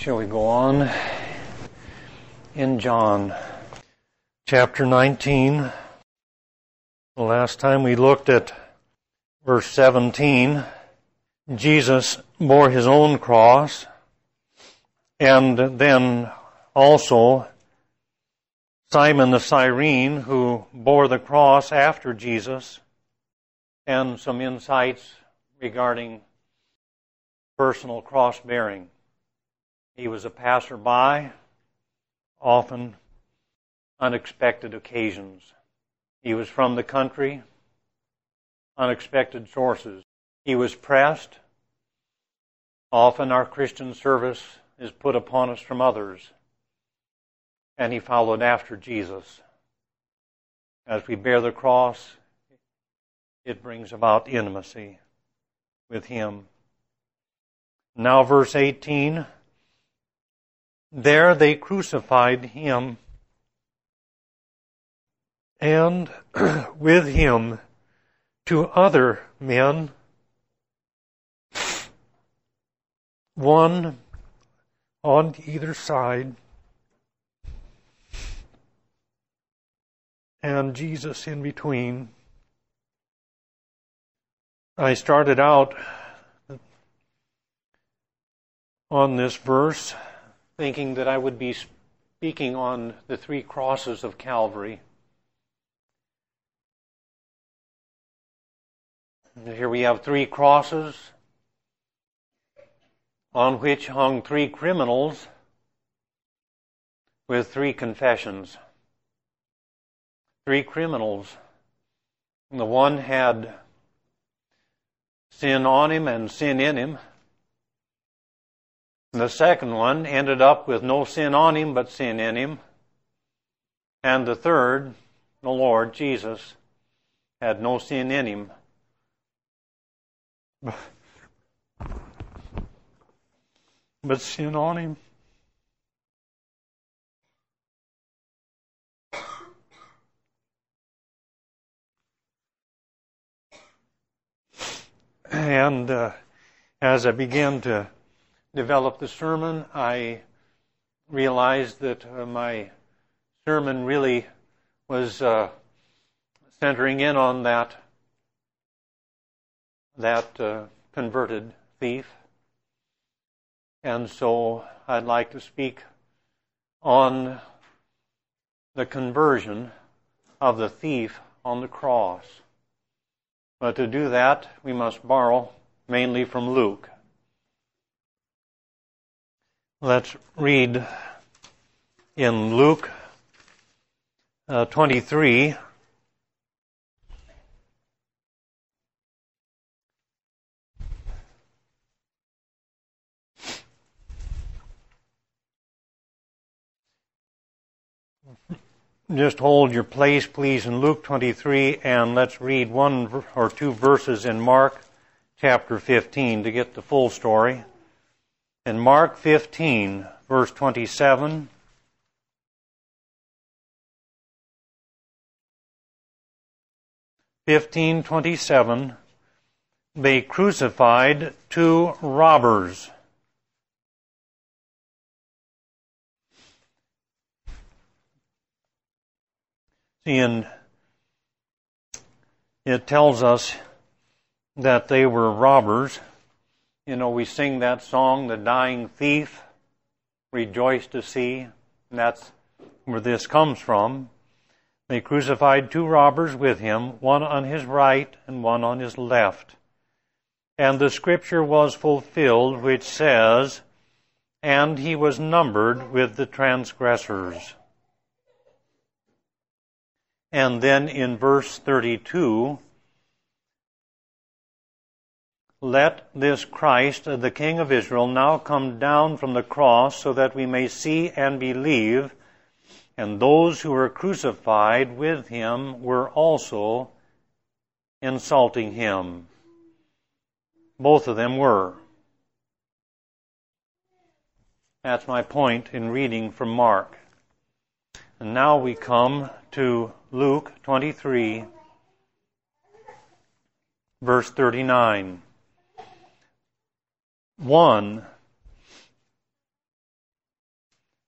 Shall we go on? In John chapter 19. The last time we looked at verse 17, Jesus bore his own cross, and then also Simon the Cyrene, who bore the cross after Jesus, and some insights regarding personal cross-bearing. He was a passerby, often unexpected occasions. He was from the country, unexpected sources. He was pressed. Often our Christian service is put upon us from others. And he followed after Jesus. As we bear the cross, it brings about intimacy with him. Now verse 18, there they crucified him, and with him 2 other men, one on either side, and Jesus in between. I started out on this verse thinking that I would be speaking on the 3 crosses of Calvary. Here we have 3 crosses on which hung 3 criminals with 3 confessions. 3 criminals. And the one had sin on him and sin in him. And the second one ended up with no sin on him but sin in him. And the third, the Lord Jesus, had no sin in him but sin on him. And as I began to develop the sermon, I realized that my sermon really was centering in on that converted thief. And so I'd like to speak on the conversion of the thief on the cross. But to do that, we must borrow mainly from Luke. Let's read in Luke 23. Just hold your place, please, in Luke 23, and let's read 1 or 2 verses in Mark chapter 15 to get the full story. In Mark 15, verse 27, they crucified 2 robbers. And it tells us that they were robbers. You know, we sing that song, The Dying Thief, Rejoice to See. And that's where this comes from. They crucified 2 robbers with him, one on his right and one on his left. And the scripture was fulfilled, which says, and he was numbered with the transgressors. And then in verse 32, let this Christ, the King of Israel, now come down from the cross so that we may see and believe. And those who were crucified with him were also insulting him. Both of them were. That's my point in reading from Mark. And now we come to Luke 23, verse 39. One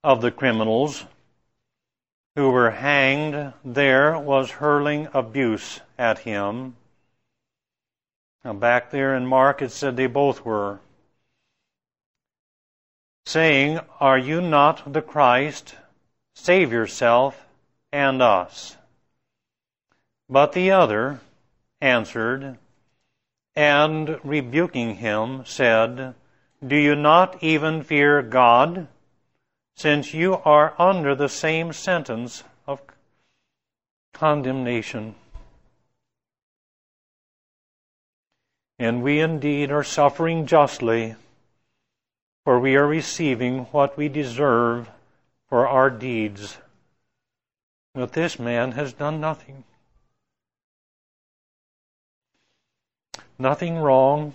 of the criminals who were hanged there was hurling abuse at him. Now back there in Mark it said they both were, saying, "Are you not the Christ? Save yourself and us." But the other answered, and rebuking him, said, "Do you not even fear God, since you are under the same sentence of condemnation? And we indeed are suffering justly, for we are receiving what we deserve for our deeds. But this man has done nothing. Nothing wrong.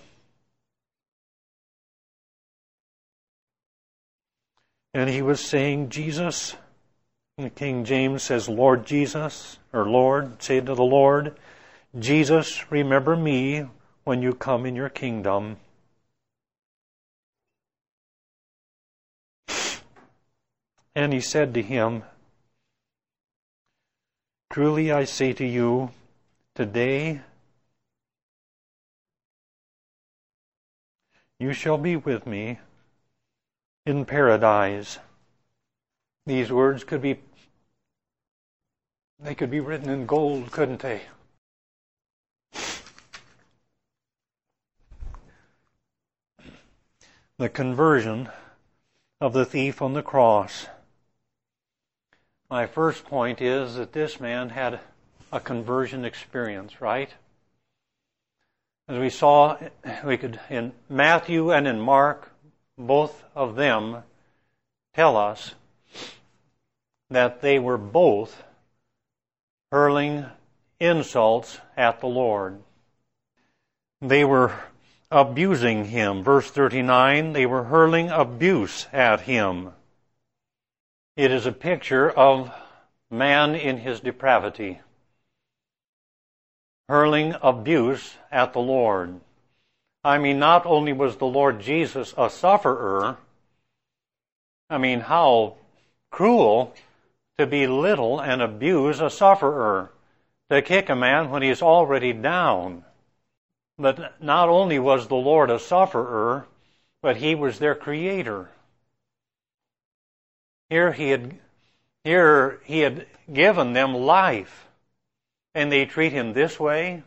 And he was saying, Jesus, and the King James says, Lord Jesus, or Lord, say to the Lord, Jesus, remember me when you come in your kingdom. And he said to him, truly I say to you, today you shall be with me in paradise. These words could be written in gold, couldn't they? The conversion of the thief on the cross. My first point is that this man had a conversion experience, right? As we saw, in Matthew and in Mark, both of them tell us that they were both hurling insults at the Lord. They were abusing him. Verse 39, they were hurling abuse at him. It is a picture of man in his depravity, hurling abuse at the Lord. I mean, not only was the Lord Jesus a sufferer, I mean, how cruel to belittle and abuse a sufferer, to kick a man when he's already down. But not only was the Lord a sufferer, but he was their creator. Here he had given them life, and they treat him this way.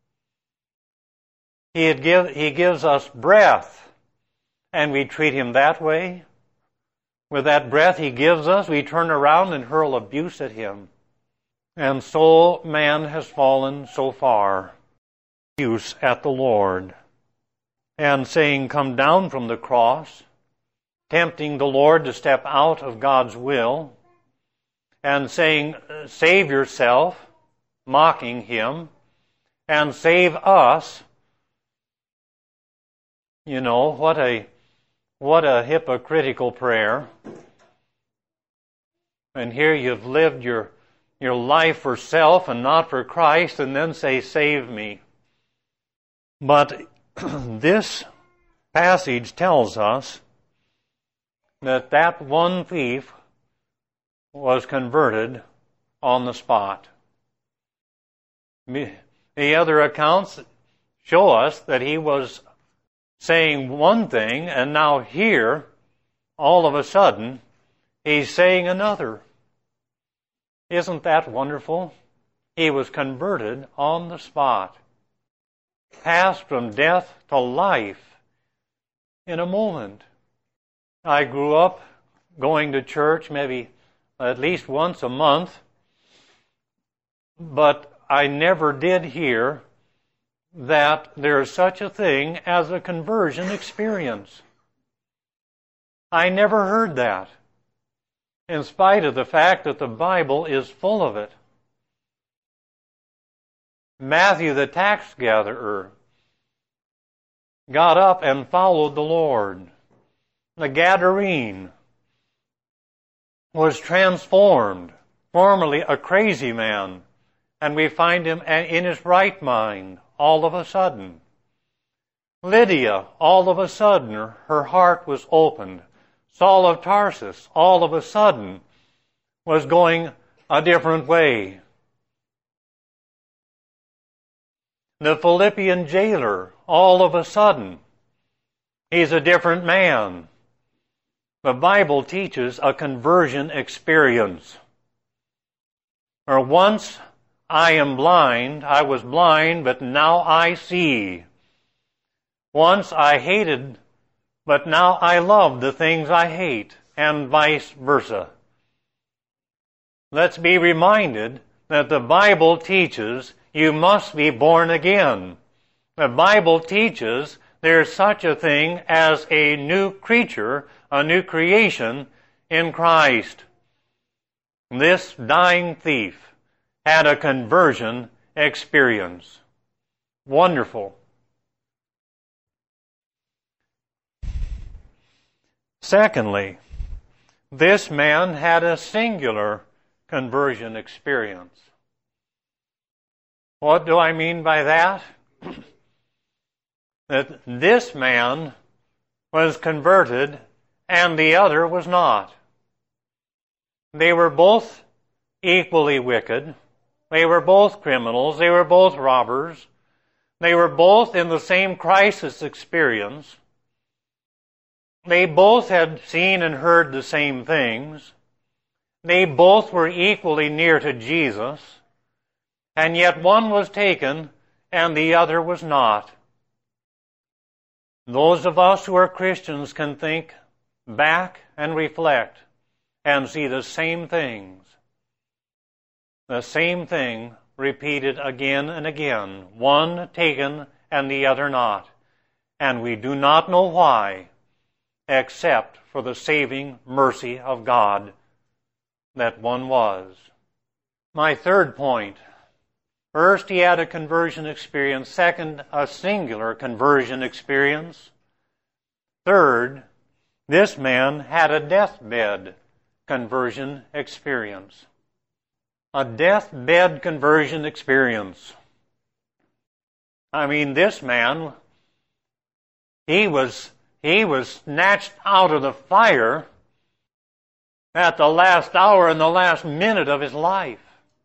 He gives us breath, and we treat him that way. With that breath he gives us, we turn around and hurl abuse at him. And so man has fallen so far. Abuse at the Lord. And saying, come down from the cross, tempting the Lord to step out of God's will, and saying, save yourself, mocking him, and save us. You know, what a hypocritical prayer. And here you've lived your life for self and not for Christ, and then say, save me. But this passage tells us that one thief was converted on the spot. The other accounts show us that he was saying one thing, and now here, all of a sudden, he's saying another. Isn't that wonderful? He was converted on the spot. Passed from death to life in a moment. I grew up going to church maybe at least once a month, but I never did hear that there's such a thing as a conversion experience. I never heard that, in spite of the fact that the Bible is full of it. Matthew, the tax gatherer, got up and followed the Lord. The Gadarene was transformed, formerly a crazy man, and we find him in his right mind all of a sudden. Lydia, all of a sudden, her heart was opened. Saul of Tarsus, all of a sudden, was going a different way. The Philippian jailer, all of a sudden, he's a different man. The Bible teaches a conversion experience. Or once I was blind, but now I see. Once I hated, but now I love the things I hate, and vice versa. Let's be reminded that the Bible teaches you must be born again. The Bible teaches there's such a thing as a new creature, a new creation in Christ. This dying thief had a conversion experience. Wonderful. Secondly, this man had a singular conversion experience. What do I mean by that? That this man was converted and the other was not. They were both equally wicked. They were both criminals. They were both robbers. They were both in the same crisis experience. They both had seen and heard the same things. They both were equally near to Jesus. And yet one was taken and the other was not. Those of us who are Christians can think back and reflect and see the same things. The same thing repeated again and again. One taken and the other not. And we do not know why, except for the saving mercy of God that one was. My third point. First, he had a conversion experience. Second, a singular conversion experience. Third, this man had a deathbed conversion experience. A deathbed conversion experience. I mean, this man, he was snatched out of the fire at the last hour and the last minute of his life.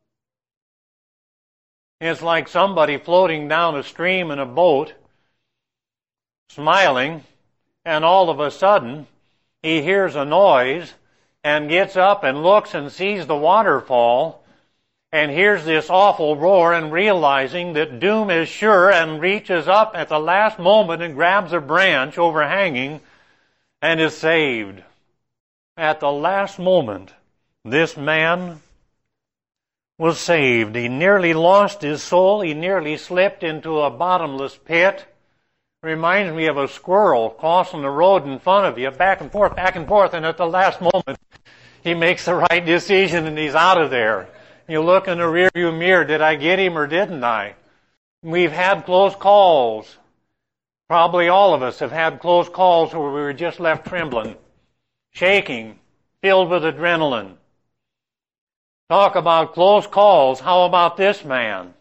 It's like somebody floating down a stream in a boat, smiling, and all of a sudden he hears a noise and gets up and looks and sees the waterfall and hears this awful roar, and realizing that doom is sure, and reaches up at the last moment and grabs a branch overhanging and is saved. At the last moment, this man was saved. He nearly lost his soul. He nearly slipped into a bottomless pit. Reminds me of a squirrel crossing the road in front of you, back and forth, and at the last moment, he makes the right decision and he's out of there. You look in the rearview mirror, did I get him or didn't I? We've had close calls. Probably all of us have had close calls where we were just left trembling, shaking, filled with adrenaline. Talk about close calls. How about this man?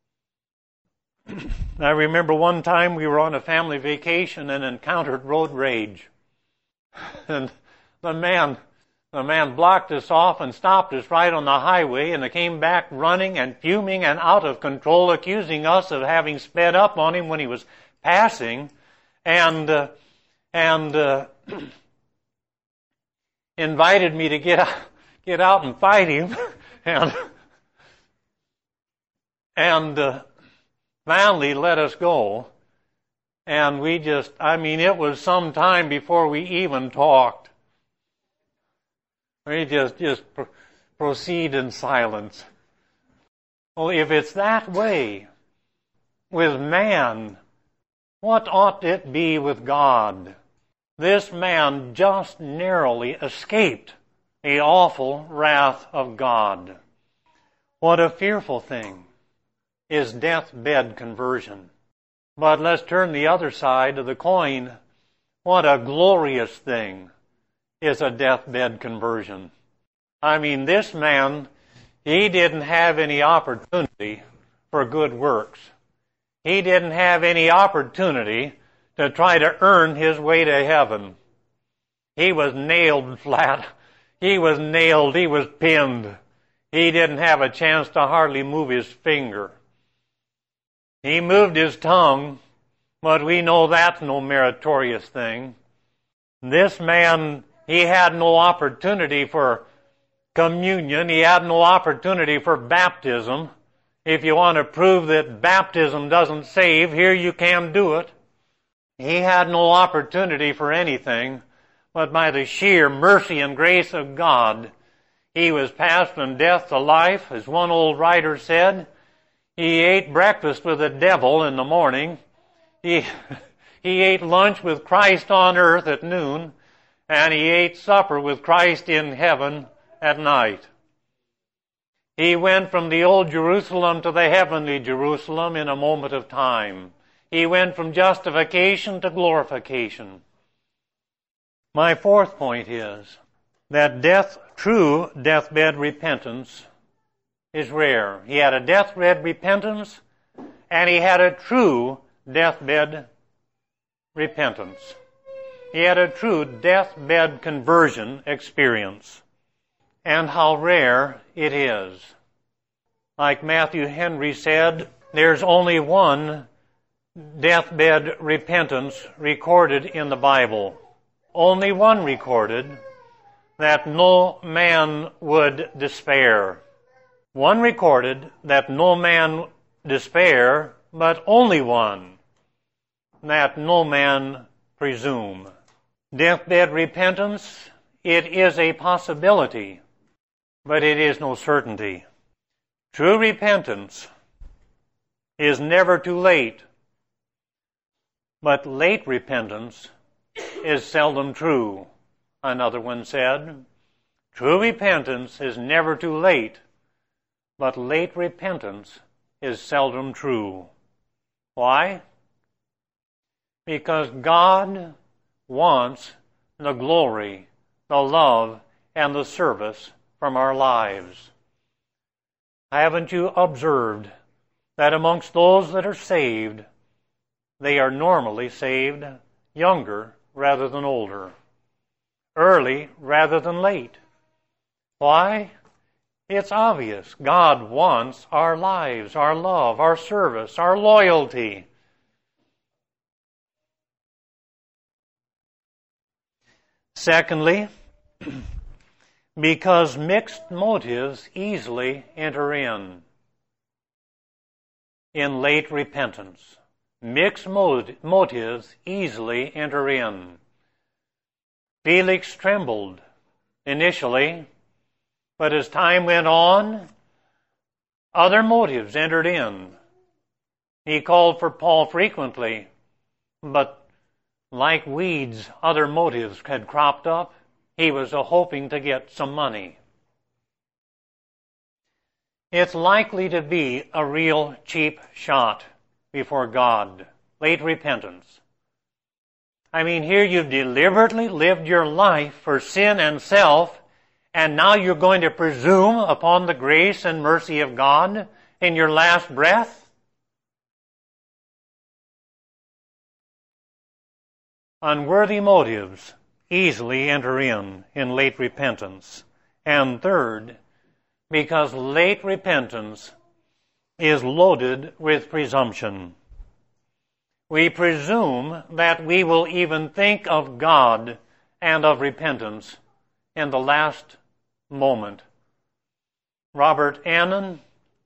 I remember one time we were on a family vacation and encountered road rage. And the man blocked us off and stopped us right on the highway, and came back running and fuming and out of control, accusing us of having sped up on him when he was passing, and invited me to get out and fight him, and finally let us go. And it was some time before we even talked. We just proceed in silence. Well, if it's that way with man, what ought it be with God? This man just narrowly escaped the awful wrath of God. What a fearful thing is deathbed conversion. But let's turn the other side of the coin. What a glorious thing is a deathbed conversion. I mean, this man, he didn't have any opportunity for good works. He didn't have any opportunity to try to earn his way to heaven. He was nailed flat. He was nailed. He was pinned. He didn't have a chance to hardly move his finger. He moved his tongue, but we know that's no meritorious thing. This man, he had no opportunity for communion. He had no opportunity for baptism. If you want to prove that baptism doesn't save, here you can do it. He had no opportunity for anything, but by the sheer mercy and grace of God, he was passed from death to life. As one old writer said, he ate breakfast with the devil in the morning. He ate lunch with Christ on earth at noon, and he ate supper with Christ in heaven at night. He went from the old Jerusalem to the heavenly Jerusalem in a moment of time. He went from justification to glorification. My fourth point is that true deathbed repentance is rare. He had a deathbed repentance, and he had a true deathbed repentance. He had a true deathbed conversion experience. And how rare it is. Like Matthew Henry said, there's only one deathbed repentance recorded in the Bible. Only one recorded, that no man would despair. One recorded that no man despair, but only one, that no man presume. Deathbed repentance, it is a possibility, but it is no certainty. True repentance is never too late, but late repentance is seldom true. Another one said, true repentance is never too late, but late repentance is seldom true. Why? Because God wants the glory, the love, and the service from our lives. Haven't you observed that amongst those that are saved, they are normally saved younger rather than older, early rather than late? Why? It's obvious. God wants our lives, our love, our service, our loyalty. Secondly, because mixed motives easily enter in late repentance. Mixed motives easily enter in. Felix trembled initially, but as time went on, other motives entered in. He called for Paul frequently, but like weeds, other motives had cropped up. He was hoping to get some money. It's likely to be a real cheap shot before God. Late repentance. I mean, here you've deliberately lived your life for sin and self, and now you're going to presume upon the grace and mercy of God in your last breath? Unworthy motives easily enter in late repentance. And third, because late repentance is loaded with presumption. We presume that we will even think of God and of repentance in the last moment. Robert Annan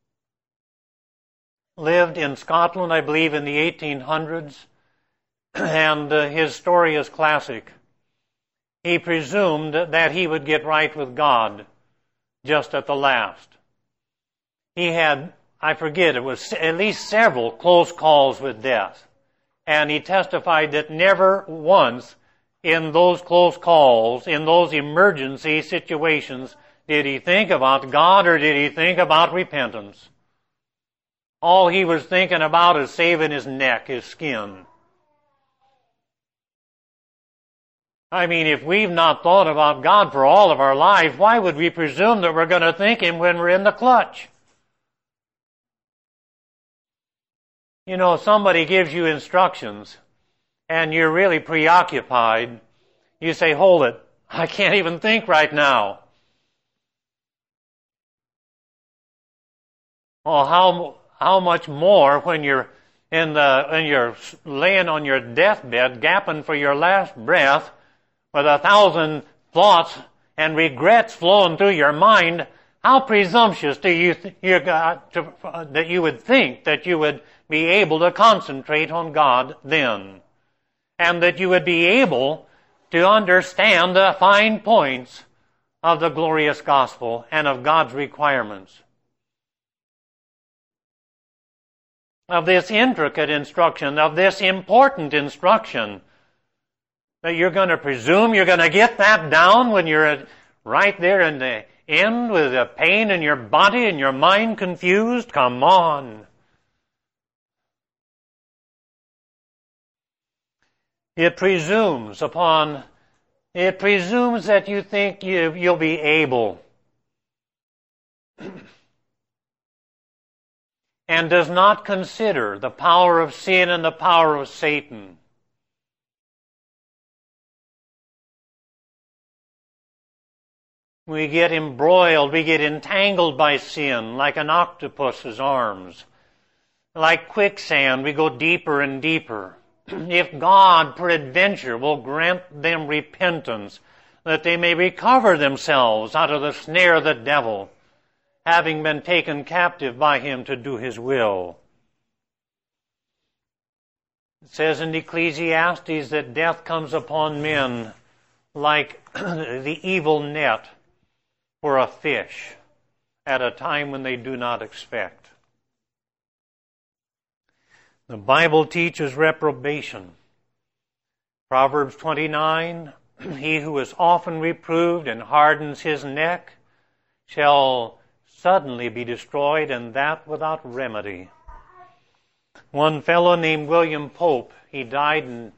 lived in Scotland, I believe, in the 1800s, and his story is classic. He presumed that he would get right with God just at the last. He had, I forget, it was at least several close calls with death. And he testified that never once in those close calls, in those emergency situations, did he think about God or did he think about repentance. All he was thinking about is saving his neck, his skin. I mean, if we've not thought about God for all of our life, why would we presume that we're going to think Him when we're in the clutch? You know, somebody gives you instructions and you're really preoccupied. You say, hold it. I can't even think right now. Well, how much more when you're when you're laying on your deathbed, gapping for your last breath, with 1,000 thoughts and regrets flowing through your mind? How presumptuous do you that you would think that you would be able to concentrate on God then, and that you would be able to understand the fine points of the glorious gospel and of God's requirements, of this intricate instruction, of this important instruction, that you're going to presume you're going to get that down when you're right there in the end with the pain in your body and your mind confused? Come on. It presumes that you think you'll be able, and does not consider the power of sin and the power of Satan. We get embroiled, we get entangled by sin like an octopus's arms. Like quicksand, we go deeper and deeper. If God, peradventure, will grant them repentance, that they may recover themselves out of the snare of the devil, having been taken captive by him to do his will. It says in Ecclesiastes that death comes upon men like the evil net for a fish at a time when they do not expect. The Bible teaches reprobation. Proverbs 29, he who is often reproved and hardens his neck shall suddenly be destroyed, and that without remedy. One fellow named William Pope, he died in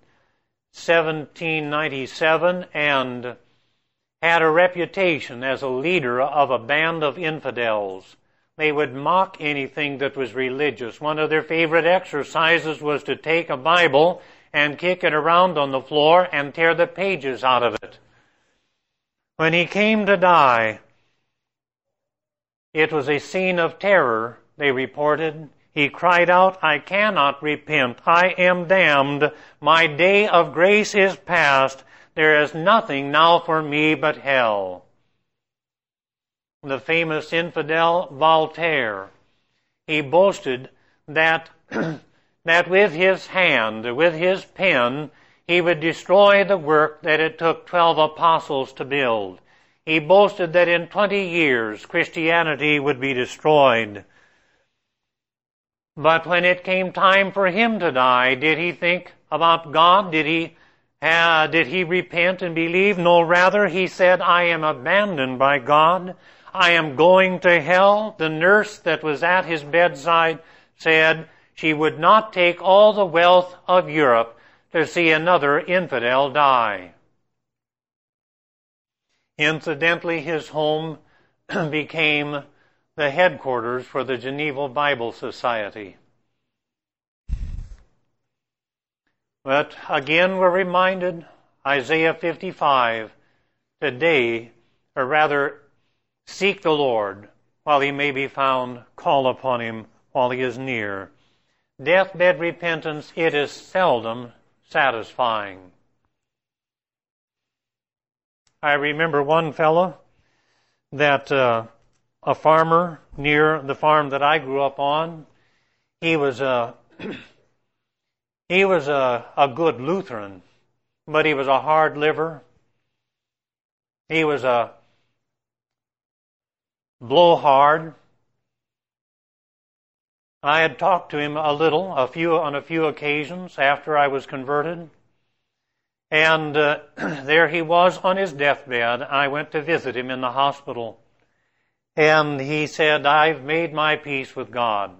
1797 and had a reputation as a leader of a band of infidels. They would mock anything that was religious. One of their favorite exercises was to take a Bible and kick it around on the floor and tear the pages out of it. When he came to die, it was a scene of terror, they reported. He cried out, "I cannot repent. I am damned. My day of grace is past. There is nothing now for me but hell." The famous infidel Voltaire, he boasted that with his hand, with his pen, he would destroy the work that it took 12 apostles to build. He boasted that in 20 years Christianity would be destroyed. But when it came time for him to die, did he think about God? Did he repent and believe? No, rather he said, "I am abandoned by God. I am going to hell." The nurse that was at his bedside said she would not take all the wealth of Europe to see another infidel die. Incidentally, his home became the headquarters for the Geneva Bible Society. But again, we're reminded, Isaiah 55, today, or rather, seek the Lord while he may be found, call upon him while he is near. Deathbed repentance, it is seldom satisfying. I remember one fellow that a farmer near the farm that I grew up on, he was a good Lutheran, but he was a hard liver. He was a blowhard. I had talked to him on a few occasions after I was converted. And there he was on his deathbed. I went to visit him in the hospital. And he said, "I've made my peace with God."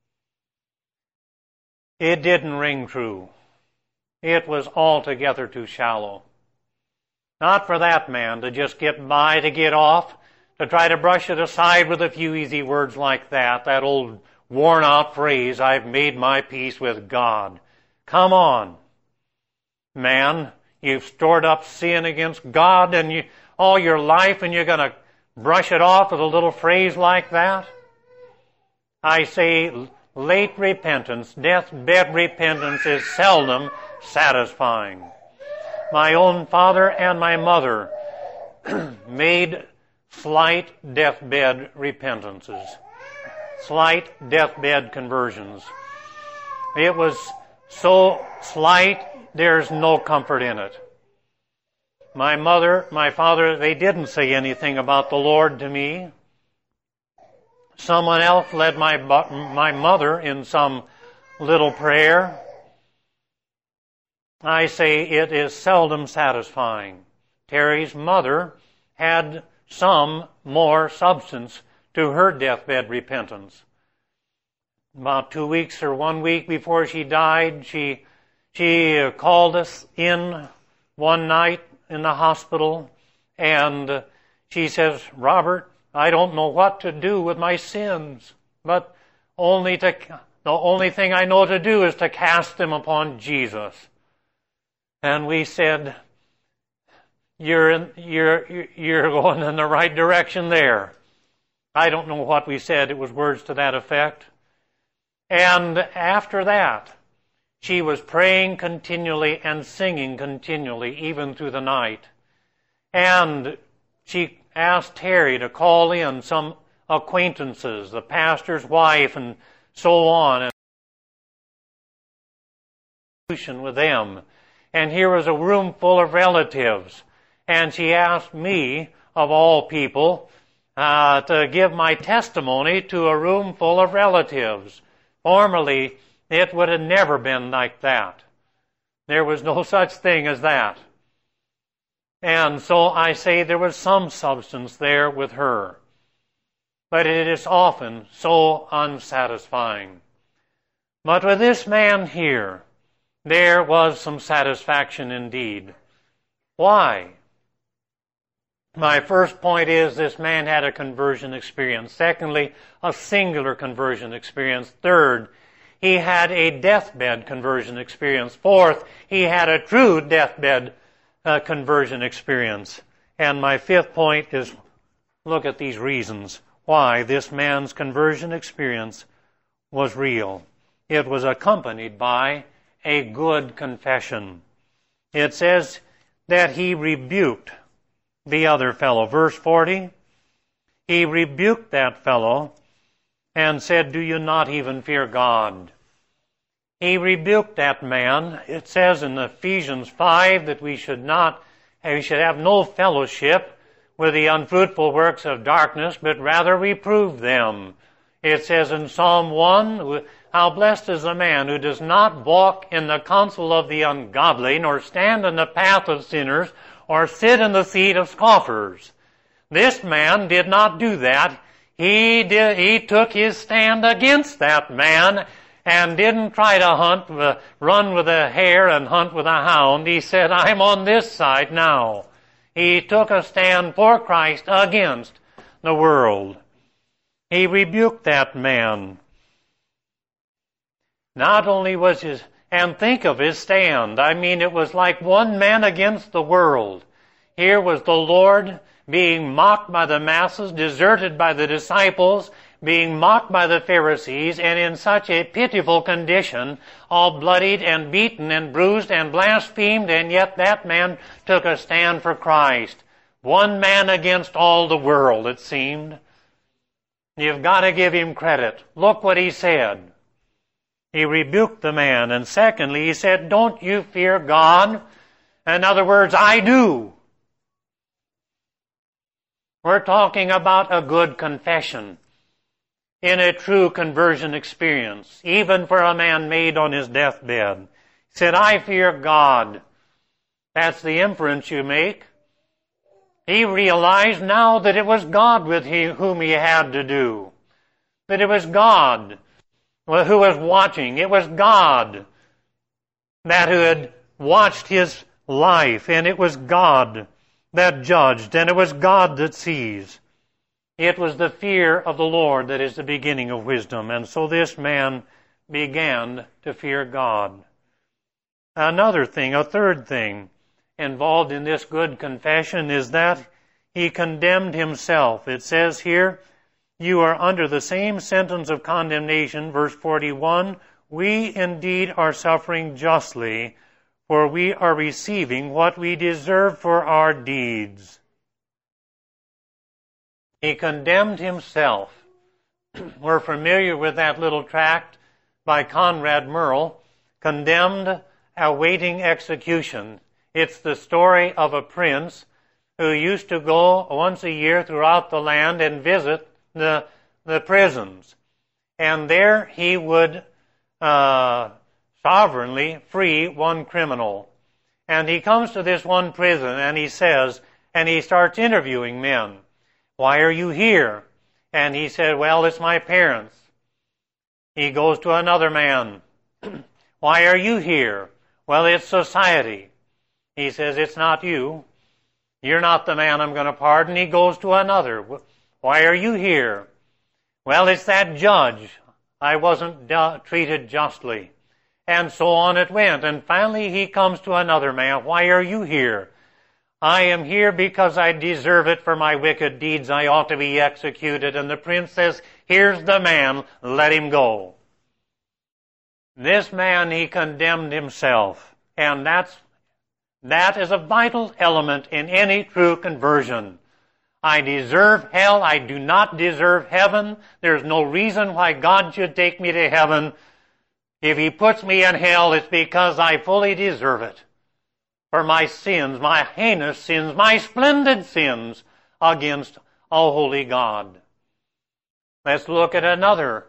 It didn't ring true. It was altogether too shallow. Not for that man to just get by, to get off, to try to brush it aside with a few easy words like that old worn-out phrase, "I've made my peace with God." Come on, man. You've stored up sin against God and all your life, and you're going to brush it off with a little phrase like that? I say late repentance, deathbed repentance is seldom satisfying. My own father and my mother made slight deathbed repentances, slight deathbed conversions. It was so slight, there's no comfort in it. My mother, my father, they didn't say anything about the Lord to me. Someone else led my mother in some little prayer. I say it is seldom satisfying. Terry's mother had some more substance to her deathbed repentance. About 2 weeks or 1 week before she died, she called us in one night in the hospital, and she says, "Robert, I don't know what to do with my sins, but the only thing I know to do is to cast them upon Jesus." And we said, you're going in the right direction there. I don't know what we said. It was words to that effect. And after that, she was praying continually and singing continually, even through the night. And she asked Terry to call in some acquaintances, the pastor's wife and so on, and with them. And here was a room full of relatives. And she asked me, of all people, to give my testimony to a room full of relatives. Formerly, it would have never been like that. There was no such thing as that. And so I say there was some substance there with her. But it is often so unsatisfying. But with this man here, there was some satisfaction indeed. Why? My first point is this man had a conversion experience. Secondly, a singular conversion experience. Third, he had a deathbed conversion experience. Fourth, he had a true deathbed conversion experience. And my fifth point is, look at these reasons why this man's conversion experience was real. It was accompanied by a good confession. It says that he rebuked the other fellow. Verse 40, he rebuked that fellow and said, "Do you not even fear God?" He rebuked that man. It says in Ephesians 5 that we should have no fellowship with the unfruitful works of darkness, but rather reprove them. It says in Psalm 1, "How blessed is the man who does not walk in the counsel of the ungodly, nor stand in the path of sinners, or sit in the seat of scoffers." This man did not do that. He took his stand against that man and didn't try to run with a hare and hunt with a hound. He said, "I'm on this side now." He took a stand for Christ against the world. He rebuked that man. Not only was and think of his stand. I mean, it was like one man against the world. Here was the Lord being mocked by the masses, deserted by the disciples, being mocked by the Pharisees, and in such a pitiful condition, all bloodied and beaten and bruised and blasphemed, and yet that man took a stand for Christ. One man against all the world, it seemed. You've got to give him credit. Look what he said. He rebuked the man. And secondly, he said, "Don't you fear God?" In other words, I do. We're talking about a good confession in a true conversion experience, even for a man made on his deathbed. He said, "I fear God." That's the inference you make. He realized now that it was God with whom he had to do. That it was God who was watching. It was God that had watched his life, and it was God that judged, and it was God that sees. It was the fear of the Lord that is the beginning of wisdom, and so this man began to fear God. Another thing, a third thing, involved in this good confession is that he condemned himself. It says here, you are under the same sentence of condemnation, verse 41. We indeed are suffering justly, for we are receiving what we deserve for our deeds. He condemned himself. We're familiar with that little tract by Conrad Merle, Condemned Awaiting Execution. It's the story of a prince who used to go once a year throughout the land and visit the prisons. And there he would sovereignly free one criminal. And he comes to this one prison and he says, and he starts interviewing men. Why are you here? And he said, well, it's my parents. He goes to another man. Why are you here? Well, it's society. He says, it's not you. You're not the man I'm going to pardon. He goes to another. Why are you here? Well, it's that judge. I wasn't treated justly. And so on it went. And finally he comes to another man. Why are you here? I am here because I deserve it for my wicked deeds. I ought to be executed. And the prince says, here's the man. Let him go. This man, he condemned himself. And that is a vital element in any true conversion. I deserve hell. I do not deserve heaven. There's no reason why God should take me to heaven. If he puts me in hell, it's because I fully deserve it. For my sins, my heinous sins, my splendid sins against a holy God. Let's look at another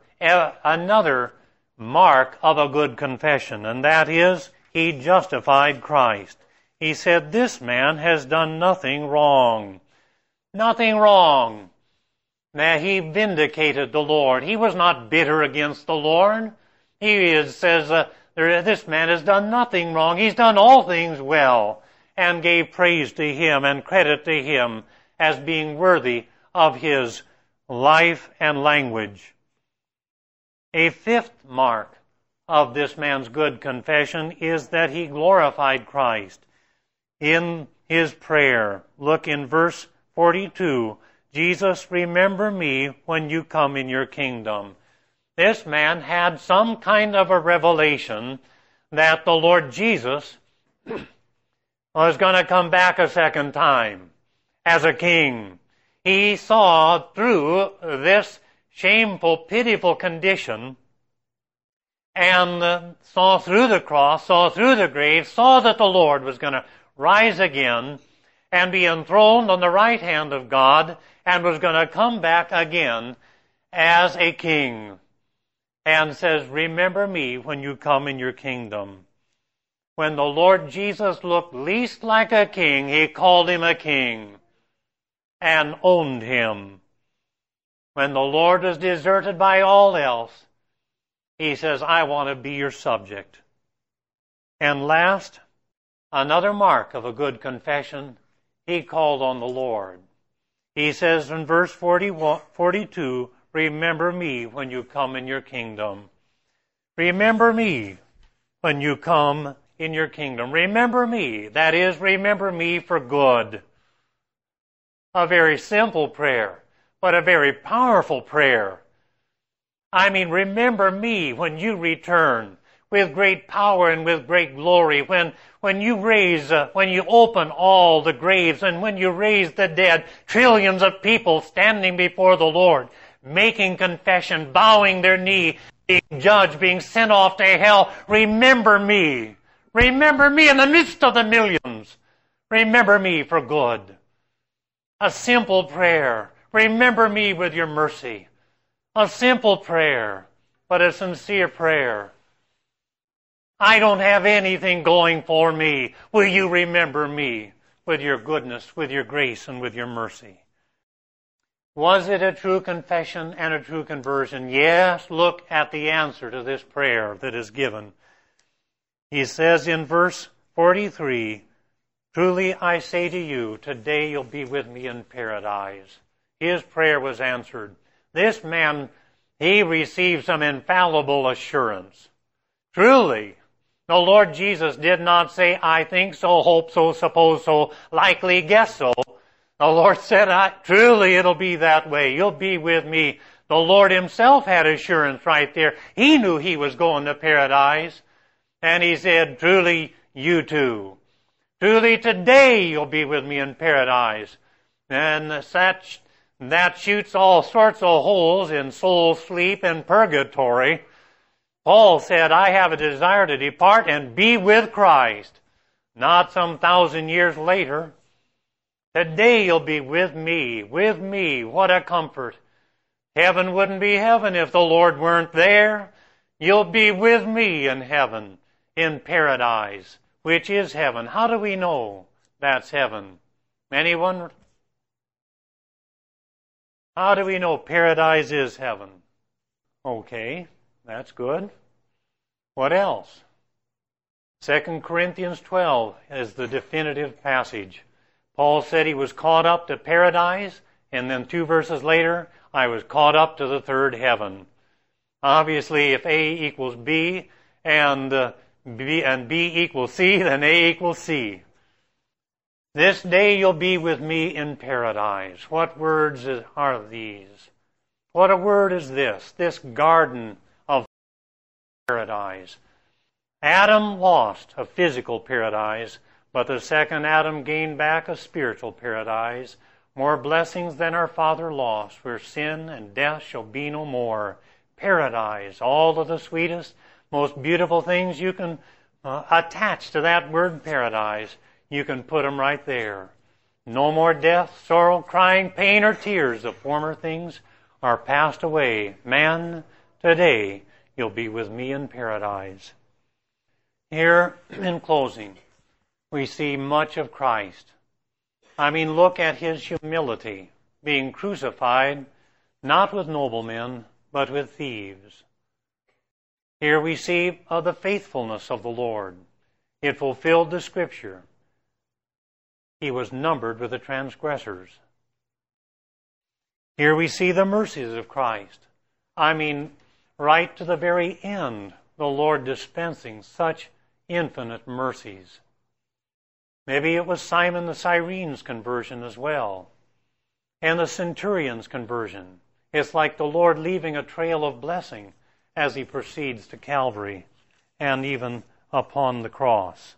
mark of a good confession, and that is he justified Christ. He said, this man has done nothing wrong. Nothing wrong. Now, he vindicated the Lord. He was not bitter against the Lord. He says, this man has done nothing wrong. He's done all things well, and gave praise to him and credit to him as being worthy of his life and language. A fifth mark of this man's good confession is that he glorified Christ in his prayer. Look in verse 42. Jesus, remember me when you come in your kingdom. This man had some kind of a revelation that the Lord Jesus was going to come back a second time as a king. He saw through this shameful, pitiful condition and saw through the cross, saw through the grave, saw that the Lord was going to rise again and be enthroned on the right hand of God and was going to come back again as a king. And says, remember me when you come in your kingdom. When the Lord Jesus looked least like a king, he called him a king and owned him. When the Lord was deserted by all else, he says, I want to be your subject. And last, another mark of a good confession, he called on the Lord. He says in verse 42, remember me when you come in your kingdom. Remember me when you come in your kingdom. Remember me. That is, remember me for good. A very simple prayer, but a very powerful prayer. I mean, remember me when you return with great power and with great glory, when you open all the graves and when you raise the dead, trillions of people standing before the Lord, making confession, bowing their knee, being judged, being sent off to hell. Remember me. Remember me in the midst of the millions. Remember me for good. A simple prayer. Remember me with your mercy. A simple prayer, but a sincere prayer. I don't have anything going for me. Will you remember me with your goodness, with your grace, and with your mercy? Was it a true confession and a true conversion? Yes, look at the answer to this prayer that is given. He says in verse 43, truly I say to you, today you'll be with me in paradise. His prayer was answered. This man, he received some infallible assurance. Truly, The Lord Jesus did not say, I think so, hope so, suppose so, likely guess so. The Lord said, truly it'll be that way. You'll be with me. The Lord himself had assurance right there. He knew he was going to paradise. And he said, truly you too. Truly today you'll be with me in paradise. And that shoots all sorts of holes in soul sleep and purgatory. Paul said, I have a desire to depart and be with Christ. Not some 1,000 years later. Today you'll be with me. With me. What a comfort. Heaven wouldn't be heaven if the Lord weren't there. You'll be with me in heaven, in paradise, which is heaven. How do we know that's heaven? Anyone? How do we know paradise is heaven? Okay, that's good. What else? 2 Corinthians 12 is the definitive passage. Paul said he was caught up to paradise, and then 2 verses later, I was caught up to the third heaven. Obviously, if A equals B and B equals C, then A equals C. This day you'll be with me in paradise. What words are these? What a word is this? This garden of paradise. Adam lost a physical paradise, but the second Adam gained back a spiritual paradise. More blessings than our father lost, where sin and death shall be no more. Paradise, all of the sweetest, most beautiful things you can attach to that word paradise. You can put them right there. No more death, sorrow, crying, pain, or tears. The former things are passed away. Man, today you'll be with me in paradise. Here, in closing, we see much of Christ. Look at his humility, being crucified, not with noblemen, but with thieves. Here we see the faithfulness of the Lord. It fulfilled the Scripture. He was numbered with the transgressors. Here we see the mercies of Christ. Right to the very end, the Lord dispensing such infinite mercies. Maybe it was Simon the Cyrene's conversion as well, and the centurion's conversion. It's like the Lord leaving a trail of blessing as he proceeds to Calvary and even upon the cross.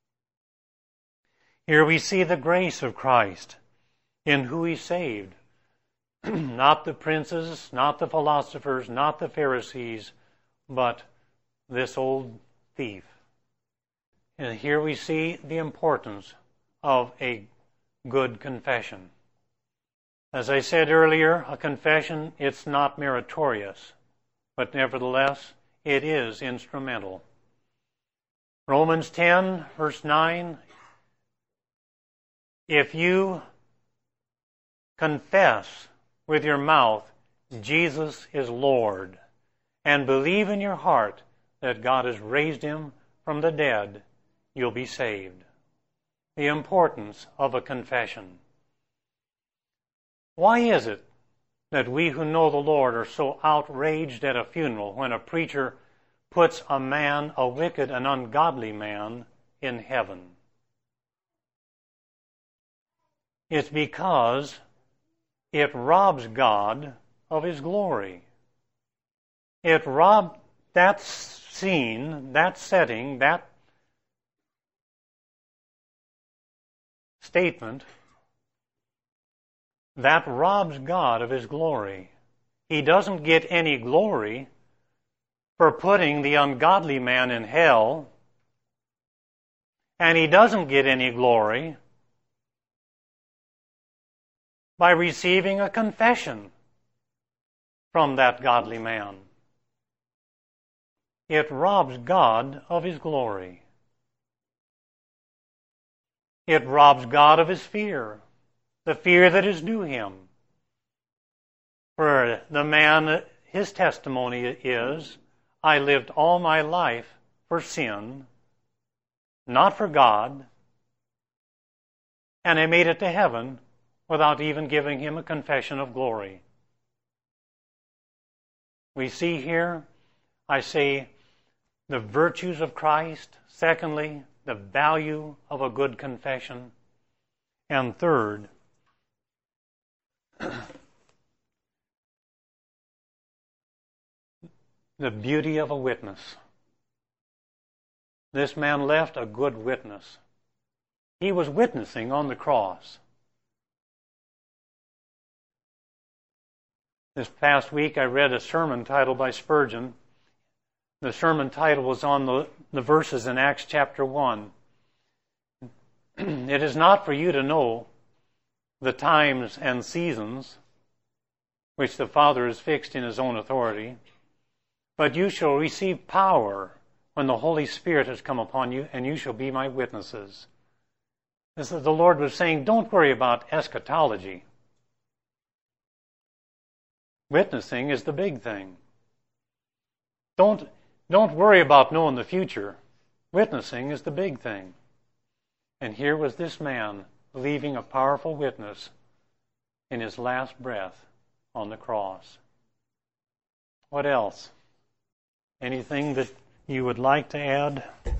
Here we see the grace of Christ in who he saved. Not the princes, not the philosophers, not the Pharisees, but this old thief. And here we see the importance of a good confession. As I said earlier, a confession, it's not meritorious, but nevertheless, it is instrumental. Romans 10, verse 9, if you confess with your mouth Jesus is Lord and believe in your heart that God has raised him from the dead, you'll be saved. The importance of a confession. Why is it that we who know the Lord are so outraged at a funeral when a preacher puts a man, a wicked and ungodly man, in heaven? It's because it robs God of his glory. It robs that scene, that setting, that statement, that robs God of his glory. He doesn't get any glory for putting the ungodly man in hell, and he doesn't get any glory by receiving a confession from that godly man. It robs God of his glory. It robs God of his fear, the fear that is due him. For the man, his testimony is, I lived all my life for sin, not for God, and I made it to heaven without even giving him a confession of glory. We see here, I say, the virtues of Christ. Secondly, the value of a good confession. And third, the beauty of a witness. This man left a good witness. He was witnessing on the cross. This past week I read a sermon title by Spurgeon. The sermon title was on the verses in Acts chapter 1. It is not for you to know the times and seasons which the Father has fixed in His own authority, but you shall receive power when the Holy Spirit has come upon you, and you shall be my witnesses. This is the Lord was saying, don't worry about eschatology. Witnessing is the big thing. Don't worry about knowing the future. Witnessing is the big thing. And here was this man leaving a powerful witness in his last breath on the cross. What else? Anything that you would like to add?